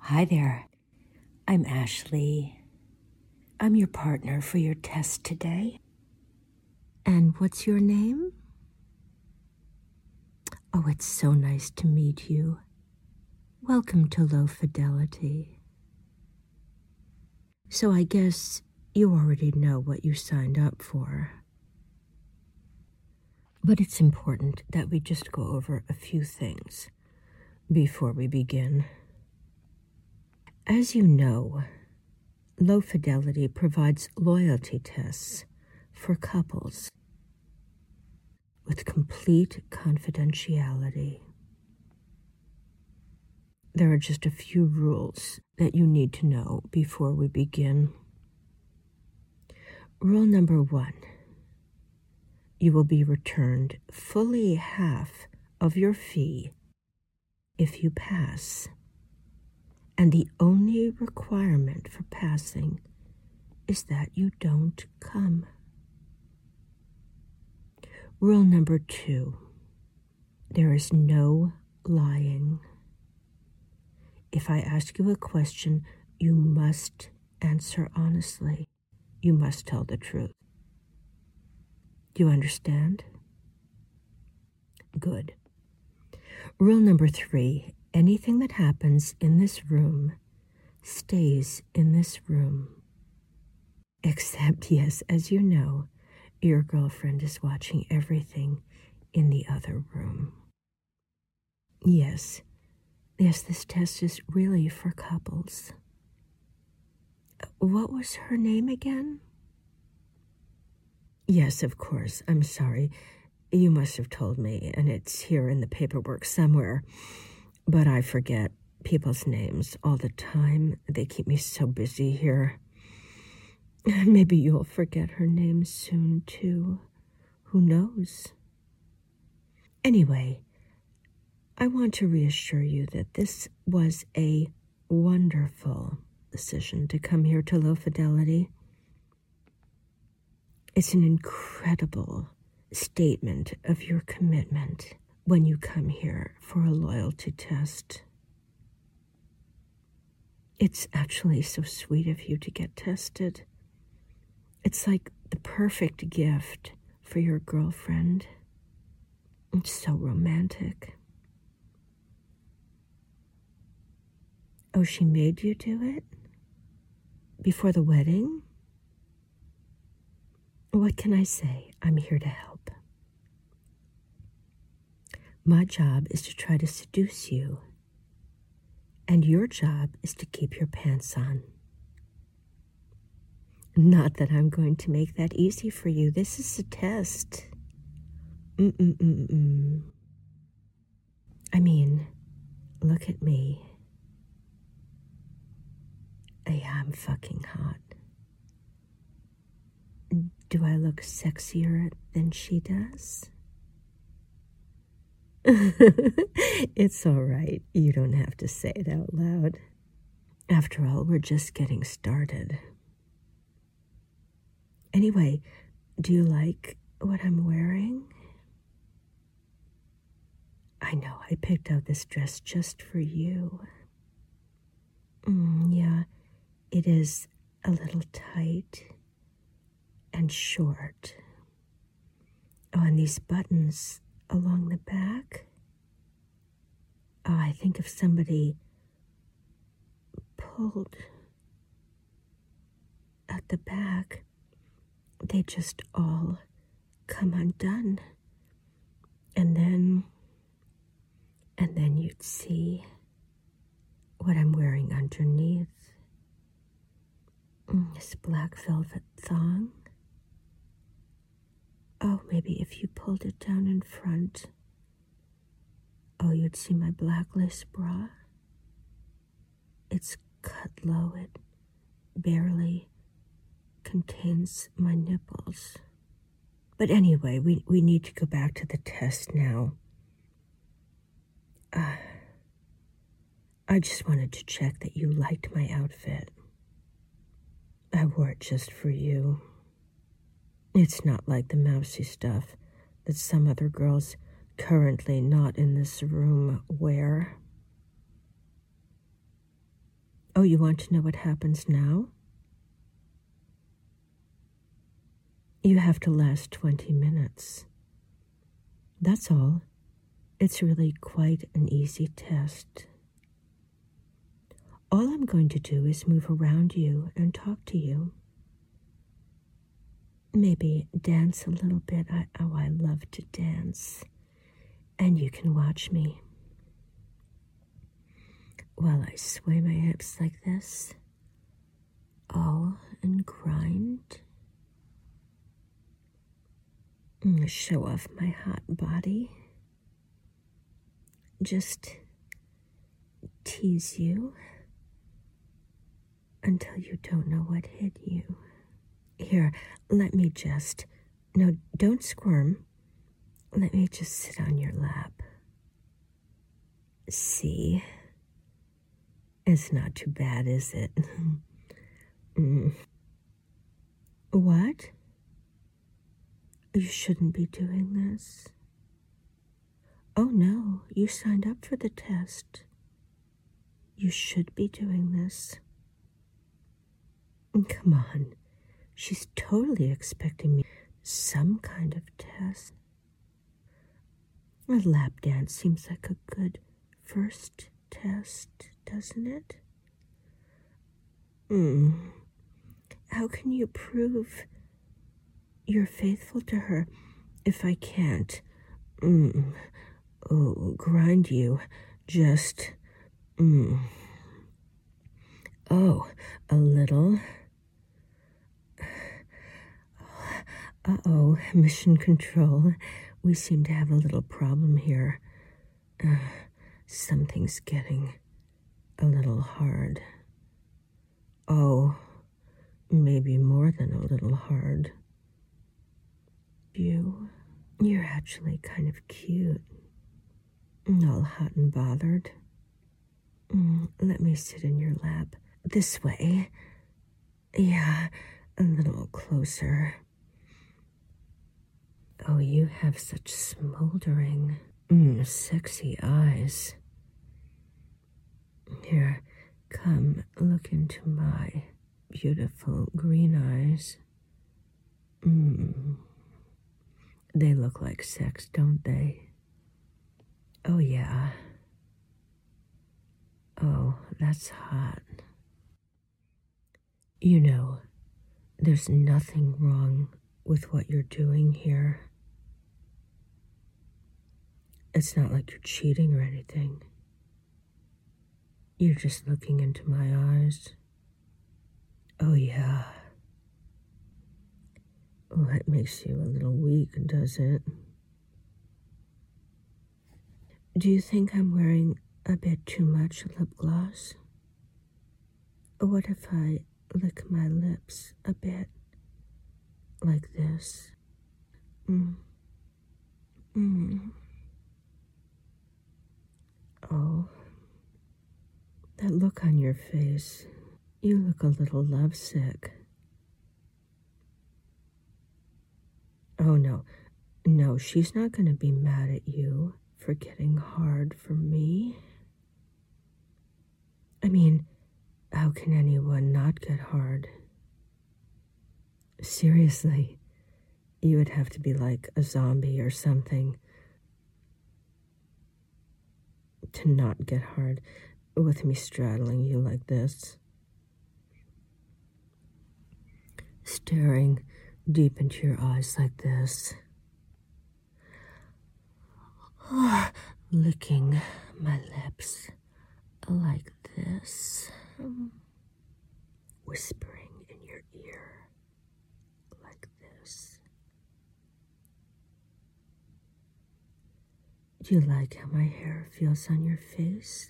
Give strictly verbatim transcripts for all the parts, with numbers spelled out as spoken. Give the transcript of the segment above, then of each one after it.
Hi there. I'm Ashley. I'm your partner for your test today. And what's your name? Oh, it's so nice to meet you. Welcome to Low Fidelity. So I guess you already know what you signed up for. But it's important that we just go over a few things before we begin. As you know, Low Fidelity provides loyalty tests for couples with complete confidentiality. There are just a few rules that you need to know before we begin. Rule number one, you will be returned fully half of your fee if you pass. And the only requirement for passing is that you don't come. Rule number two, there is no lying. If I ask you a question, you must answer honestly. You must tell the truth. Do you understand? Good. Rule number three, anything that happens in this room stays in this room. Except, yes, as you know, your girlfriend is watching everything in the other room. Yes, yes, this test is really for couples. What was her name again? Yes, of course, I'm sorry. You must have told me, and it's here in the paperwork somewhere. But I forget people's names all the time. They keep me so busy here. Maybe you'll forget her name soon, too. Who knows? Anyway, I want to reassure you that this was a wonderful decision to come here to Low Fidelity. It's an incredible statement of your commitment when you come here for a loyalty test. It's actually so sweet of you to get tested. It's like the perfect gift for your girlfriend. It's so romantic. Oh, she made you do it? Before the wedding? What can I say? I'm here to help. My job is to try to seduce you, and your job is to keep your pants on. Not that I'm going to make that easy for you. This is a test. Mm-mm-mm-mm. I mean, look at me. Yeah, I'm fucking hot. Do I look sexier than she does? It's all right. You don't have to say it out loud. After all, we're just getting started. Anyway, do you like what I'm wearing? I know, I picked out this dress just for you. Mm, yeah, it is a little tight and short. Oh, and these buttons along the back. Oh, I think if somebody pulled at the back, they just all come undone. And then, and then you'd see what I'm wearing underneath. Mm, this black velvet thong. Oh, maybe if you pulled it down in front, oh, you'd see my black lace bra. It's cut low. It barely contains my nipples. But anyway, we, we need to go back to the test now. Uh, I just wanted to check that you liked my outfit. I wore it just for you. It's not like the mousy stuff that some other girls currently not in this room wear. Oh, you want to know what happens now? You have to last twenty minutes. That's all. It's really quite an easy test. All I'm going to do is move around you and talk to you. Maybe dance a little bit. I, oh, I love to dance. And you can watch me while I sway my hips like this. Oh, and grind. And show off my hot body. Just tease you until you don't know what hit you. Here, let me just... No, don't squirm. Let me just sit on your lap. See? It's not too bad, is it? mm. What? You shouldn't be doing this. Oh, no, you signed up for the test. You should be doing this. Come on. She's totally expecting me some kind of test. A lap dance seems like a good first test, doesn't it? Hmm. How can you prove you're faithful to her if I can't mm, oh, grind you just mm. Oh, a little. Uh-oh, mission control. We seem to have a little problem here. Uh, something's getting a little hard. Oh, maybe more than a little hard. You, you're actually kind of cute. All hot and bothered. Mm, let me sit in your lap. This way. Yeah, a little closer. Oh, you have such smoldering, mm, sexy eyes. Here, come, look into my beautiful green eyes. Mm. They look like sex, don't they? Oh, yeah. Oh, that's hot. You know, there's nothing wrong with what you're doing here. It's not like you're cheating or anything. You're just looking into my eyes. Oh, yeah. Oh, it makes you a little weak, does it? Do you think I'm wearing a bit too much lip gloss? What if I lick my lips a bit like this? Mm. Mm. Oh, that look on your face. You look a little lovesick. Oh, no. No, she's not going to be mad at you for getting hard for me. I mean, how can anyone not get hard? Seriously, you would have to be like a zombie or something to not get hard with me straddling you like this, staring deep into your eyes like this, licking my lips like this, whispering in your ear like this. Do you like how my hair feels on your face?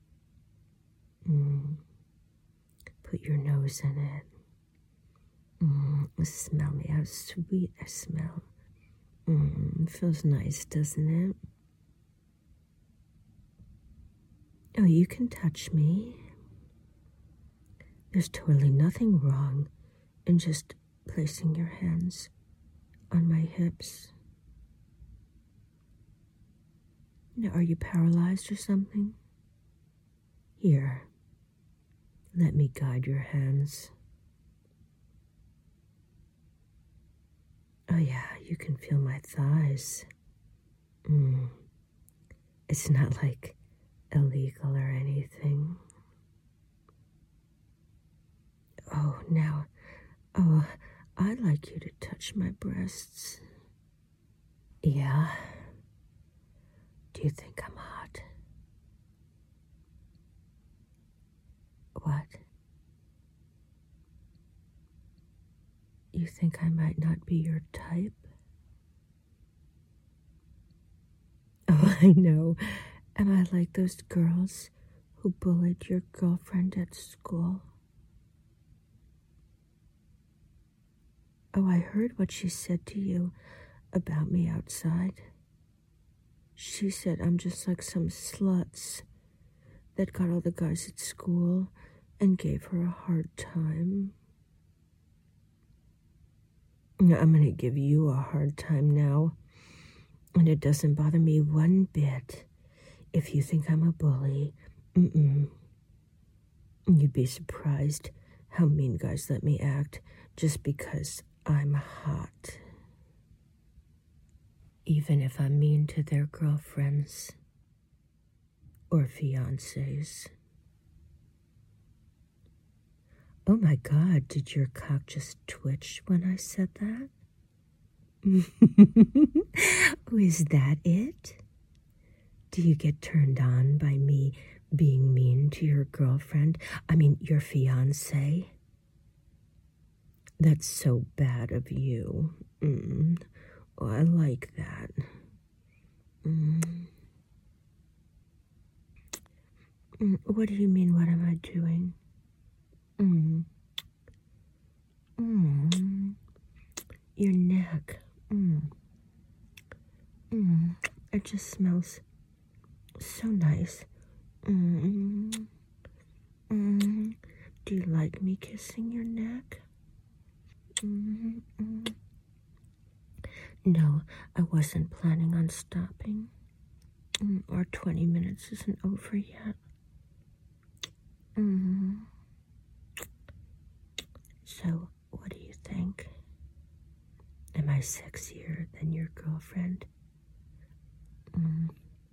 Mm. Put your nose in it. Mm. Smell me, how sweet I smell. Mm. Feels nice, doesn't it? Oh, you can touch me. There's totally nothing wrong in just placing your hands on my hips. Now, are you paralyzed or something? Here, Let me guide your hands. Oh yeah, you can feel my thighs. Mm. It's not like illegal or anything. Oh, now, oh, I'd like you to touch my breasts. Yeah? Do you think I'm hot? What? You think I might not be your type? Oh, I know. Am I like those girls who bullied your girlfriend at school? Oh, I heard what she said to you about me outside. She said I'm just like some sluts that got all the guys at school and gave her a hard time. I'm going to give you a hard time now, and it doesn't bother me one bit if you think I'm a bully. Mm-mm. You'd be surprised how mean guys let me act just because I'm hot. Even if I'm mean to their girlfriends or fiancés. Oh my God, did your cock just twitch when I said that? Oh, is that it? Do you get turned on by me being mean to your girlfriend? I mean, your fiancé? That's so bad of you. Mm. Oh, I like that. Mm. Mm. What do you mean, what am I doing? Mm. Mm. Your neck. Mm. Mm. It just smells so nice. Mm. Mm. Do you like me kissing your neck? Mm. Mm. No, I wasn't planning on stopping. Mm. Our twenty minutes isn't over yet. Mm. So, what do you think? Am I sexier than your girlfriend? Mm.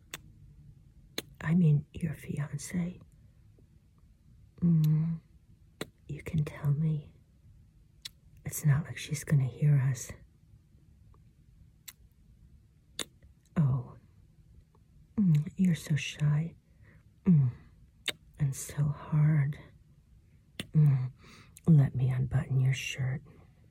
I mean, your fiancé. Mm. You can tell me. It's not like she's gonna hear us. Oh. Mm. You're so shy. Mm. And so hard. Mm. Let me unbutton your shirt.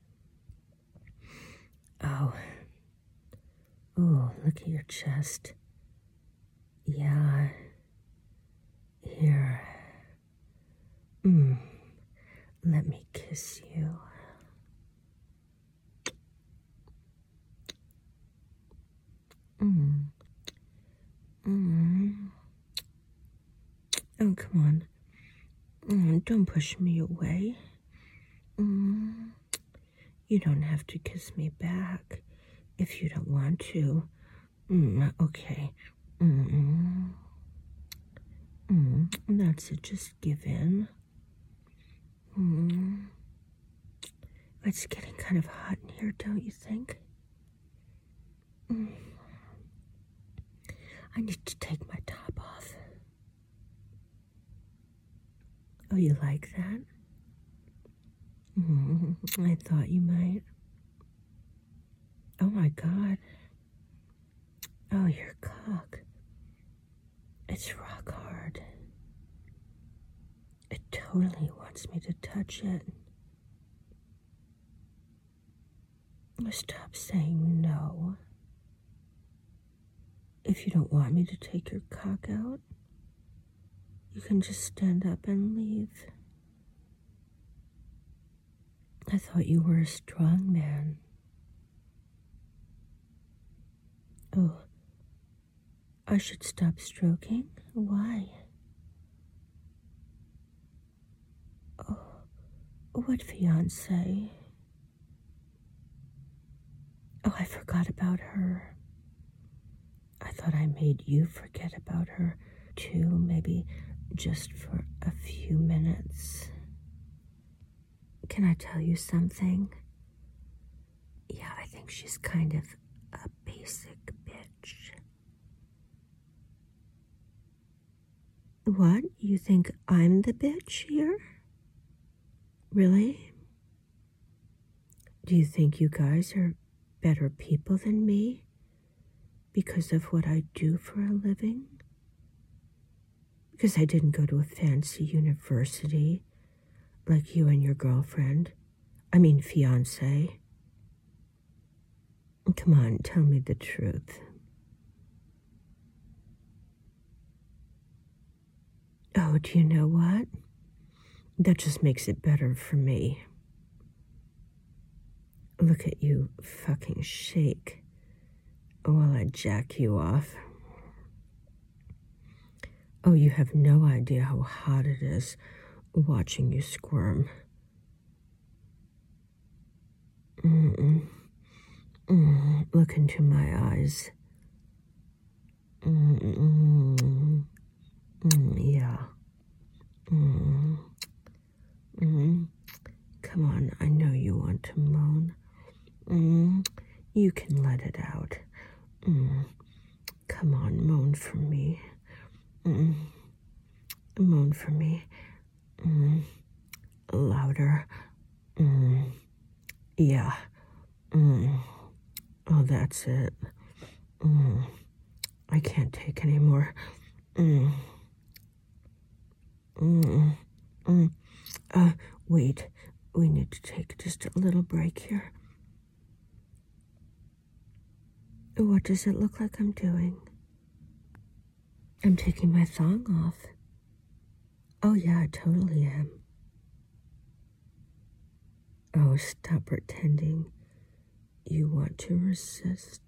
Oh. Oh, look at your chest. Yeah. Here. Mm. Let me kiss you. Mm. Mm. Oh, come on. Mm. Don't push me away. Mm. You don't have to kiss me back if you don't want to. Mm. Okay. Mm. Mm. That's it. Just give in. Mm. It's getting kind of hot in here, don't you think? Mm. I need to take my top off. Oh, you like that? Mm. I thought you might. Oh my God. Oh, your cock. It's rock hard. It totally wants me to touch it. Stop saying no. If you don't want me to take your cock out, you can just stand up and leave. I thought you were a strong man. Oh, I should stop stroking? Why? Oh, what fiancé? Oh, I forgot about her. I thought I made you forget about her, too. Maybe just for a few minutes. Can I tell you something? Yeah, I think she's kind of a basic bitch. What? You think I'm the bitch here? Really? Do you think you guys are better people than me because of what I do for a living? Because I didn't go to a fancy university like you and your girlfriend. I mean, fiancé. Come on, tell me the truth. Oh, do you know what? That just makes it better for me. Look at you fucking shake while I jack you off. Oh, you have no idea how hot it is watching you squirm. Mm-mm. Mm, look into my eyes. Mm-mm. Mm, yeah. Mm. Mm. Come on, I know you want to moan. Mm. You can let it out. Mm. Come on, moan for me. Mm. Moan for me. Mm. Louder. Mm. Yeah. Mm. Oh, that's it. Mm. I can't take any more. Mm. Mm. Mm. Uh, wait. We need to take just a little break here. What does it look like I'm doing? I'm taking my thong off. Oh, yeah, I totally am. Oh, stop pretending you want to resist.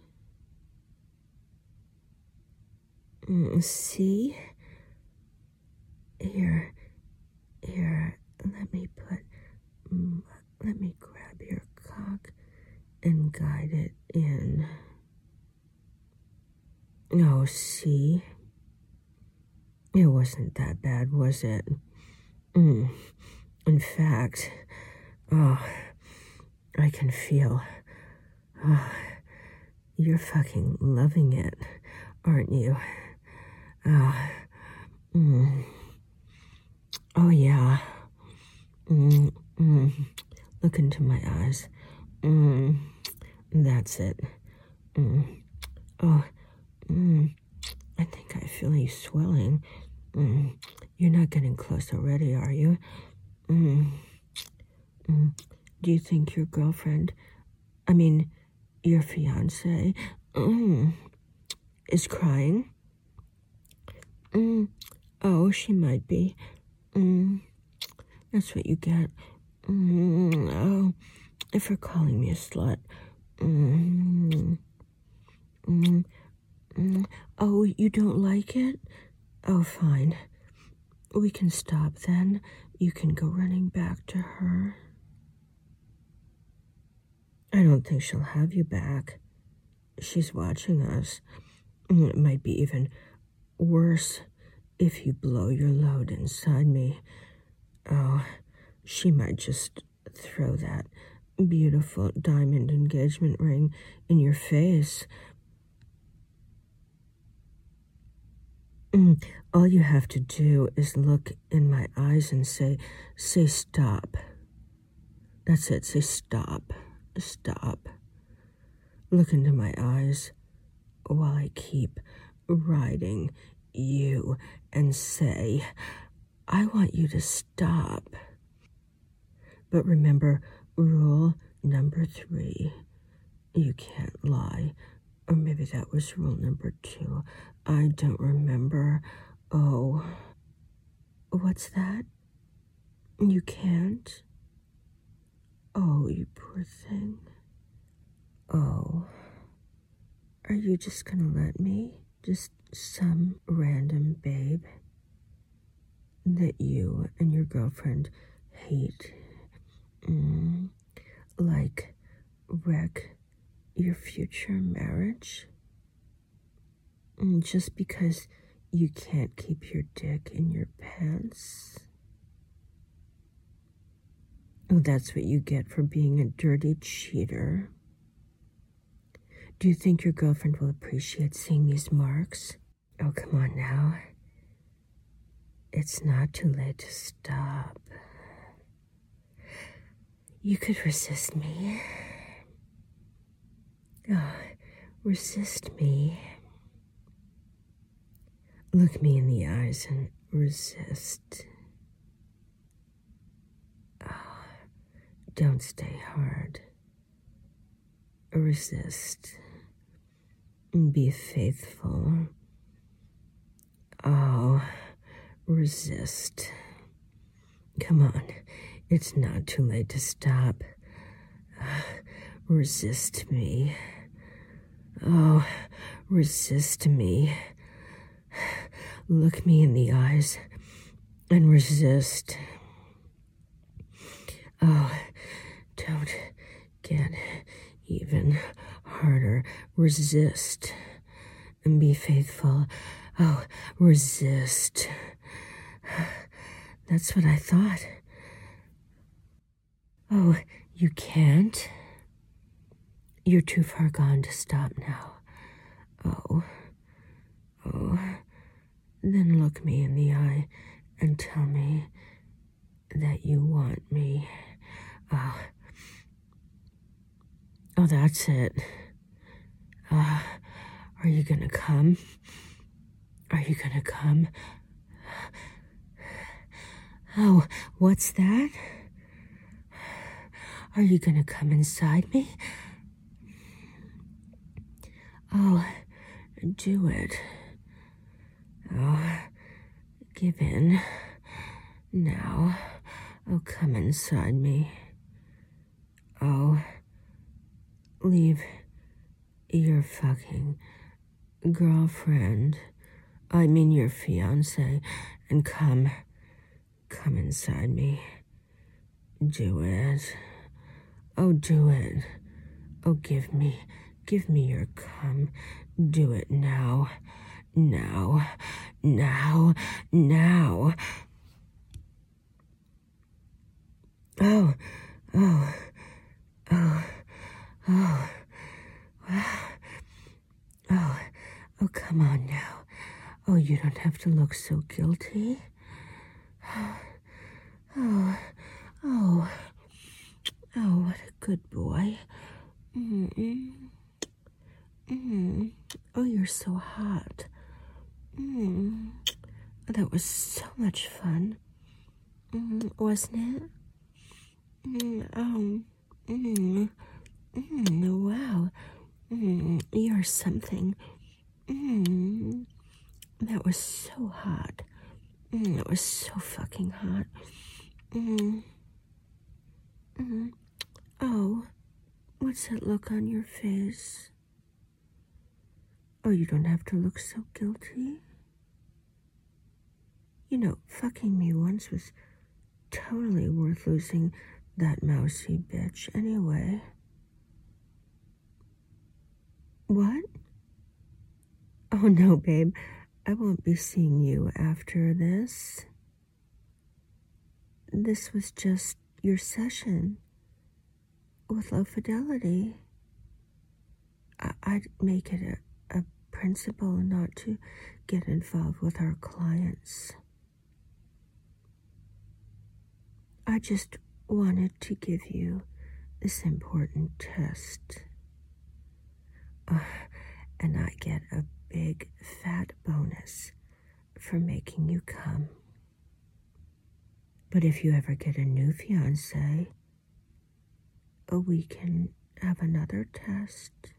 Mm, see? Here, here, let me put, mm, let me grab your cock and guide it in. Oh, see? It wasn't that bad, was it? Mm. In fact, oh, I can feel, oh, you're fucking loving it, aren't you? Oh, mm. Oh yeah. Mm, mm. Look into my eyes. Mm. That's it. Mm. Oh, mm. I think I feel you swelling. Mm. You're not getting close already, are you? Mm. Mm. Do you think your girlfriend, I mean, your fiance, mm, is crying? Mm. Oh, she might be. Mm. That's what you get. Mm. Oh, if you're calling me a slut. Mm. Mm. Mm. Oh, you don't like it? Oh, fine. We can stop then. You can go running back to her. I don't think she'll have you back. She's watching us. It might be even worse if you blow your load inside me. Oh, she might just throw that beautiful diamond engagement ring in your face. Mm, all you have to do is look in my eyes and say, say stop. That's it, say stop, stop. Look into my eyes while I keep riding you and say, I want you to stop. But remember, rule number three, you can't lie. Or maybe that was rule number two. I don't remember. Oh, what's that? You can't? Oh, you poor thing. Oh, are you just gonna let me? Just some random babe that you and your girlfriend hate, mm, like wreck your future marriage? Mm, just because You can't keep your dick in your pants? Oh, that's what you get for being a dirty cheater. Do you think your girlfriend will appreciate seeing these marks? Oh, come on now. It's not too late to stop. You could resist me. Oh, resist me. Look me in the eyes and resist. Oh, don't stay hard. Resist. Be faithful. Oh, resist. Come on, it's not too late to stop. Uh, resist me. Oh, resist me. Look me in the eyes and resist. Oh, don't get even harder. Resist and be faithful. Oh, resist. That's what I thought. Oh, you can't? You're too far gone to stop now. Oh, oh. Then look me in the eye and tell me that you want me. Oh, oh, that's it. Uh, are you gonna come? Are you gonna come? Oh, what's that? Are you gonna come inside me? Oh, do it. Oh, give in. Now, oh, come inside me. Oh, leave your fucking girlfriend, I mean your fiance, and come, come inside me. Do it. Oh, do it. Oh, give me, give me your cum. Do it now. Now. Now. Now. Oh. Oh. Oh. Oh. Wow. Oh. Oh, come on now. Oh, you don't have to look so guilty. Oh. Oh. Oh, what a good boy. Mm-mm. Mm. Oh, you're so hot. Mm. That was so much fun. Mm, wasn't it? Mm, oh. Mm. Mm, wow. Mm, you're something. Mm. That was so hot. Mm, that was so fucking hot. Mm. Mm. Oh, what's that look on your face? Oh, you don't have to look so guilty. You know, fucking me once was totally worth losing that mousy bitch anyway. What? Oh, no, babe. I won't be seeing you after this. This was just your session with Low Fidelity. I- I'd make it a, a principle not to get involved with our clients. I just wanted to give you this important test. Uh, and I get a big fat bonus for making you come. But if you ever get a new fiance, we can have another test.